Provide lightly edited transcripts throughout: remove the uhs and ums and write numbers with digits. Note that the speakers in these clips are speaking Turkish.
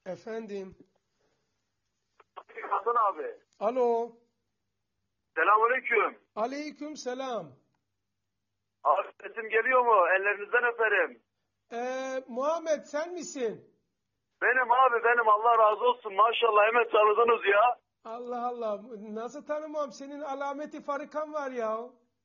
Efendim. Hasan abi. Alo. Selamünaleyküm. Aleyküm selam. Abi sesim geliyor mu? Ellerinizden öperim. Muhammed sen misin? Benim abi benim, Allah razı olsun. Maşallah hemen tanıdınız ya. Allah Allah. Nasıl tanımam? Senin alameti farikan var ya.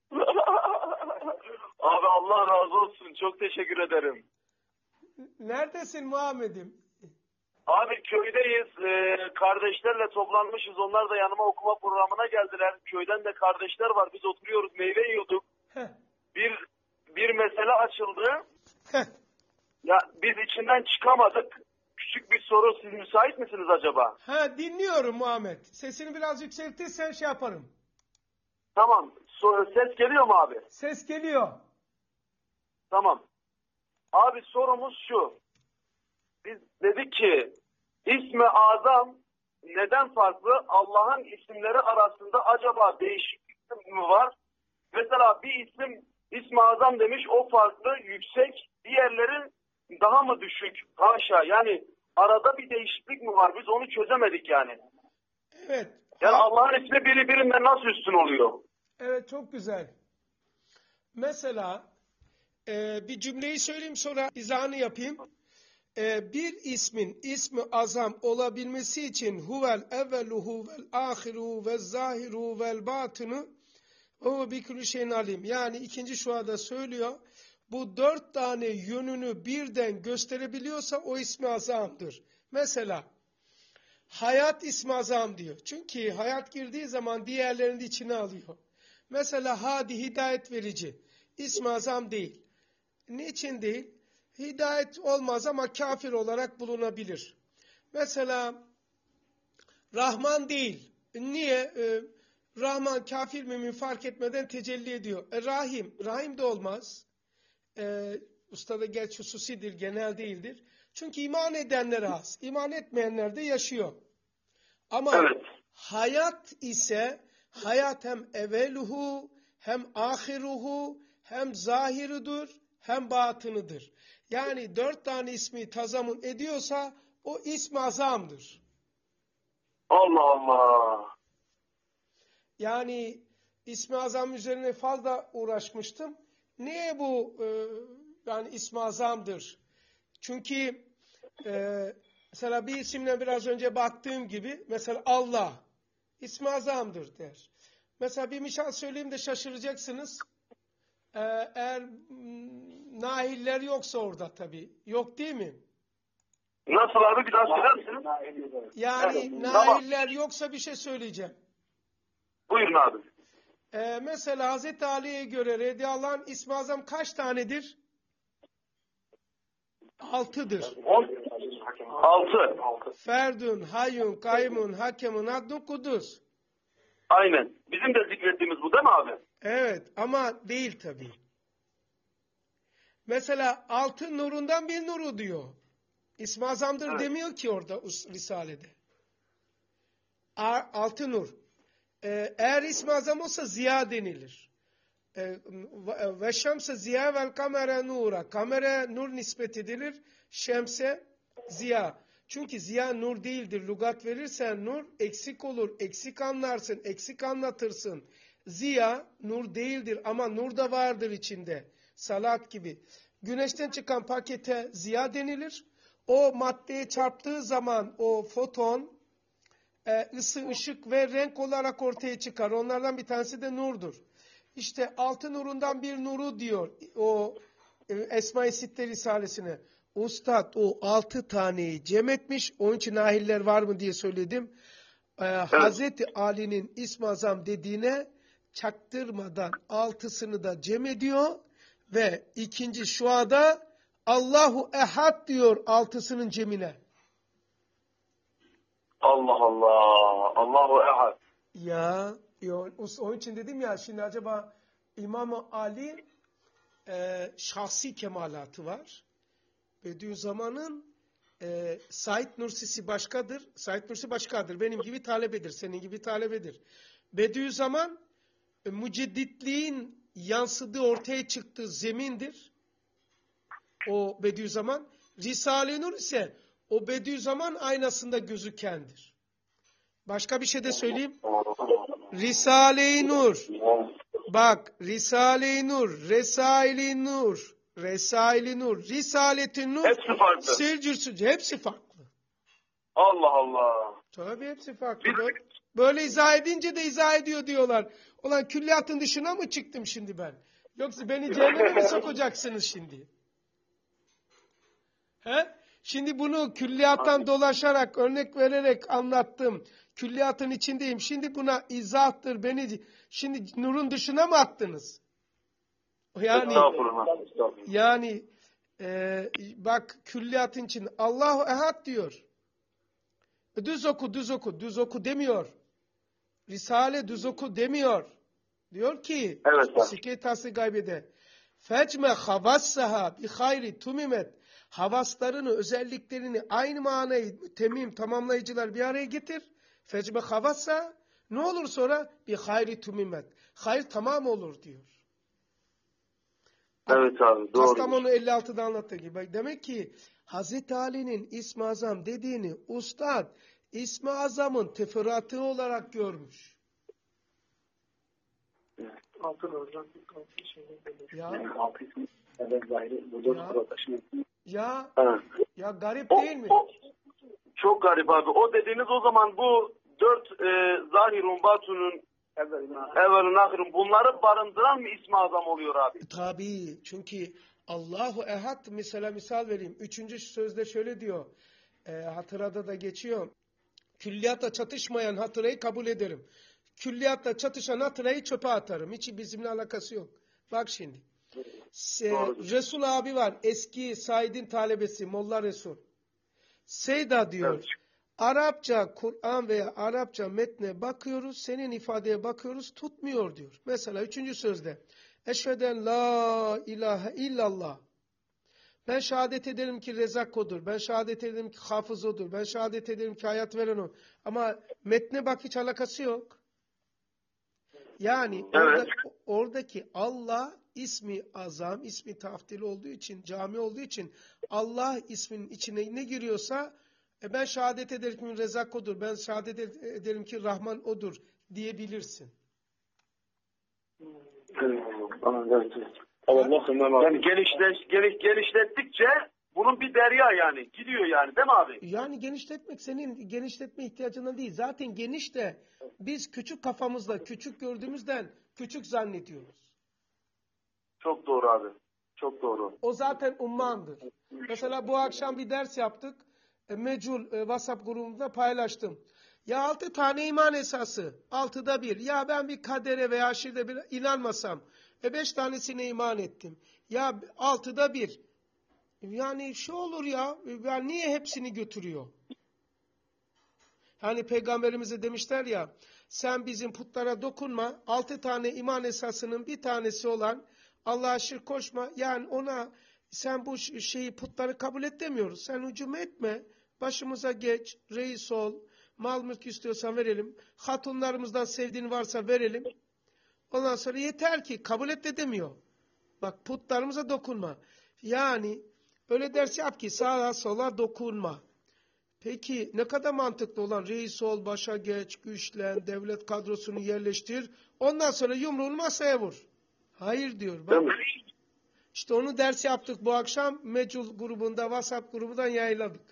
Abi Allah razı olsun. Çok teşekkür ederim. Neredesin Muhammed'im? Abi köydeyiz. Kardeşlerle toplanmışız. Onlar da yanıma okuma programına geldiler. Köyden de kardeşler var. Biz oturuyoruz, meyve yiyorduk. Heh. Bir mesele açıldı. Heh. Ya biz içinden çıkamadık. Küçük bir soru, siz müsait misiniz acaba? Ha, dinliyorum Muhammed. Sesini biraz yükseltirsen şey yaparım. Tamam. Ses geliyor mu abi? Ses geliyor. Tamam. Abi sorumuz şu. Biz dedik ki ismi azam neden farklı? Allah'ın isimleri arasında acaba değişiklik mi var? Mesela bir isim ismi azam demiş, o farklı, yüksek. Diğerleri daha mı düşük? Haşa. Yani arada bir değişiklik mi var? Biz onu çözemedik yani. Evet. Yani Allah'ın ismi biri birinden nasıl üstün oluyor? Evet, çok güzel. Mesela bir cümleyi söyleyeyim, sonra izahını yapayım. Bir ismin ismi azam olabilmesi için huvel evveluhu vel ahiru vel zahiru vel batını o bi kulli şeyin alim. Yani ikinci şuada söylüyor. Bu 4 tane yönünü birden gösterebiliyorsa o ismi azamdır. Mesela hayat ismi azam diyor. Çünkü hayat girdiği zaman diğerlerini de içine alıyor. Mesela hadi, hidayet verici. İsmi azam değil. Niçin değil? Hidayet olmaz ama kafir olarak bulunabilir. Mesela Rahman değil. Niye? Rahman kafir mümin fark etmeden tecelli ediyor. Rahim. Rahim de olmaz. Ustada gerçi hususidir, genel değildir. Çünkü iman edenler az. İman etmeyenler de yaşıyor. Ama Evet. hayat ise hayat hem eveluhu hem ahiruhu hem zahirudur hem batınıdır. Yani 4 tane ismi tazamun ediyorsa o ismi azamdır. Allah Allah. Yani ismi azam üzerine fazla uğraşmıştım. Niye bu yani ismi azamdır? Çünkü mesela bir isimle biraz önce baktığım gibi mesela Allah ismi azamdır der. Mesela bir misal söyleyeyim de şaşıracaksınız. Eğer nahiller yoksa orada tabii. Yok değil mi? Nasıl abi, bir daha söyler misiniz? Yani Evet, nahiller tamam. yoksa bir şey söyleyeceğim. Buyurun abi. Mesela Hazreti Ali'ye göre radıyallahu anh ismi azam kaç tanedir? 6'dır. 6. Ferdun, hayyun, kaymun, hakemun, adnun, kudüs. Aynen. Bizim de zikrettiğimiz bu değil mi abi? Evet ama değil tabii. Mesela 6 nurundan bir nuru diyor. İsmi azamdır Evet. demiyor ki orada Risale'de. 6 nur. Eğer ismi azam olsa ziya denilir. Ve şemse ziya vel kamere nura. Kamere nur nispet edilir. Şemse ziya. Çünkü ziya nur değildir. Lugat verirsen nur eksik olur. Eksik anlarsın. Eksik anlatırsın. Ziya nur değildir ama nur da vardır içinde. Salat gibi. Güneşten çıkan pakete ziya denilir. O maddeye çarptığı zaman o foton ısı, ışık ve renk olarak ortaya çıkar. Onlardan bir tanesi de nurdur. İşte 6 nurundan bir nuru diyor o Esma-i Sitte Risalesine. Ustad o 6 taneyi cem etmiş. Onun için nahiller var mı diye söyledim. Evet. Hazreti Ali'nin İsmi Azam dediğine çaktırmadan 6'sını da cem ediyor ve ikinci şuada Allahu Ehad diyor 6'sının cemine. Allah Allah. Allahu Ehad. Ya onun için dedim ya, şimdi acaba İmam-ı Ali şahsi kemalatı var. Bediüzzaman'ın Said Nursi'si başkadır. Said Nursi başkadır. Benim gibi talebedir. Senin gibi talebedir. Bediüzzaman mücedditliğin yansıdığı, ortaya çıktığı zemindir. O Bediüzzaman. Risale-i Nur ise O Bediüzzaman aynasında gözükendir. Başka bir şey de söyleyeyim. Risale-i Nur. Bak, Risale-i Nur, Resail-i Nur, Resail-i Nur, Risalet-i Nur, Hepsi farklı. Secürsüz, hepsi farklı. Allah Allah. Tabii hepsi farklı. Böyle izah edince de izah ediyor diyorlar. Ulan külliyatın dışına mı çıktım şimdi ben? Yoksa beni cehenneme mi sokacaksınız şimdi? He? Şimdi bunu külliyattan dolaşarak, örnek vererek anlattım. Külliyatın içindeyim. Şimdi buna izahtır. Beni şimdi nurun dışına mı attınız? Yani bak külliyatın için Allahu Ehad diyor. Düz oku, düz oku. Düz oku demiyor. Risale düz oku demiyor. Diyor ki Sike Tasli Gaybe'de Fecme havassaha bi hayri tumimet, havaslarını, özelliklerini aynı manayı tamamlayıcılar bir araya getir. Fecme havassa ne olur sonra? Bir hayri tumimet. Hayır tamam olur diyor. Evet abi doğru. Kastamonu 56'da anlattığı gibi. Demek ki Hazreti Ali'nin İsmi Azam dediğini Ustad İsmi Azam'ın teferruatı olarak görmüş. Ya garip değil mi? Çok garip abi. O dediğiniz o zaman bu 4 zahirun batunun evvelun ahirun bunları barındıran mı İsmi Azam oluyor abi? Tabii. Çünkü Allahu Ehad mesela misal vereyim. 3. sözde şöyle diyor. Hatırada da geçiyor. Külliyatla çatışmayan hatırayı kabul ederim. Külliyatla çatışan hatırayı çöpe atarım. Hiç bizimle alakası yok. Bak şimdi. Resul abi var. Eski Said'in talebesi Molla Resul. Seyda diyor. Evet. Arapça Kur'an veya Arapça metne bakıyoruz. Senin ifadeye bakıyoruz. Tutmuyor diyor. Mesela 3. sözde. Eşheden la ilahe illallah. Ben şehadet ederim ki Rezak odur. Ben şehadet ederim ki Hafız odur. Ben şehadet ederim ki hayat veren o. Ama metne bak hiç alakası yok. Yani oradaki Allah ismi azam, ismi taftil olduğu için, cami olduğu için Allah isminin içine ne giriyorsa ben şehadet ederim ki Rezak odur. Ben şehadet ederim ki Rahman odur diyebilirsin. Yani genişlettikçe bunun bir derya yani. Gidiyor yani değil mi abi? Yani genişletmek senin genişletme ihtiyacından değil. Zaten geniş de biz küçük kafamızla, küçük gördüğümüzden küçük zannediyoruz. Çok doğru abi. Çok doğru. O zaten ummandır. Mesela bu akşam bir ders yaptık. Mecul WhatsApp grubumda paylaştım. Ya 6 tane iman esası. 6'da 1. Ya ben bir kadere veya aşirede bir inanmasam. 5 tanesine iman ettim. Ya 6'da 1. Yani şu olur ya. Yani niye hepsini götürüyor? Hani peygamberimize demişler ya. Sen bizim putlara dokunma. 6 tane iman esasının bir tanesi olan Allah'a şirk koşma. Yani ona sen bu şeyi putları kabul et demiyoruz. Sen hücum etme. Başımıza geç. Reis ol. Mal mülk istiyorsan verelim. Hatunlarımızdan sevdiğin varsa verelim. Ondan sonra yeter ki kabul et de demiyor. Bak putlarımıza dokunma. Yani öyle ders yap ki sağa sola dokunma. Peki ne kadar mantıklı olan reis ol, başa geç, güçlen, devlet kadrosunu yerleştir. Ondan sonra yumruğunu masaya vur. Hayır diyor. Bak. İşte onu ders yaptık bu akşam. Mecul grubunda, WhatsApp grubundan yayınladık.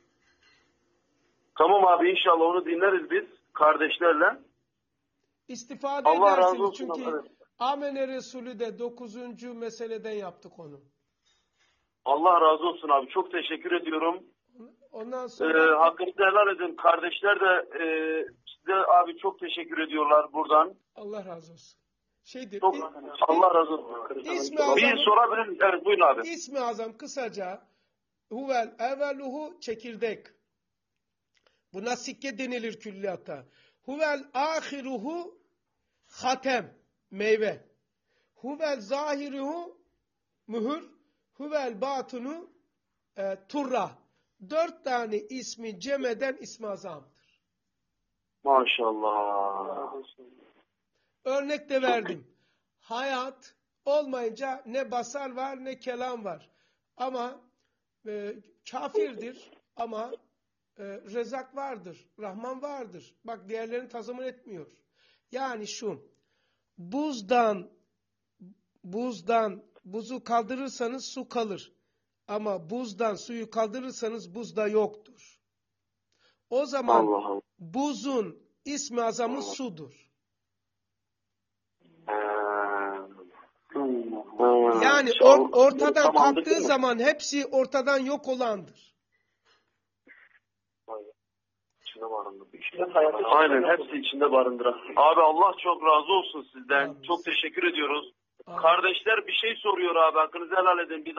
Tamam abi inşallah onu dinleriz biz kardeşlerle. İstifade Allah edersiniz. razı olsun. Çünkü evet. Amene Resulü de 9. meseleden yaptık onu. Allah razı olsun abi. Çok teşekkür ediyorum. Ondan sonra hakkınızı helal edin. Kardeşler de size abi çok teşekkür ediyorlar buradan. Allah razı olsun. Allah razı olsun. Bir sorabilir miyim? Evet buyurun abi. İsmi Azam kısaca huvel evveluhu çekirdek. Buna sikke denilir külliyata. Huvel ahiruhu hatem meyve. Huvel zahiruhu mühür. Huvel batunu turra. 4 tane ismi cemeden ismi azamdır. Maşallah. Örnek de verdim. Hayat olmayınca ne basar var ne kelam var. Ama kafirdir. Ama Rezak vardır, Rahman vardır. Bak diğerlerini tazammun etmiyor. Yani şu, buzdan buzu kaldırırsanız su kalır. Ama buzdan suyu kaldırırsanız buzda yoktur. O zaman Allah Allah. buzun ismi azamı sudur. Yani ortadan kalktığı zaman hepsi ortadan yok olandır. Aynen, hepsi içinde barındıran. Abi Allah çok razı olsun sizden. Amin. Çok teşekkür ediyoruz. Amin. Kardeşler bir şey soruyor abi. Hakkınızı helal edin.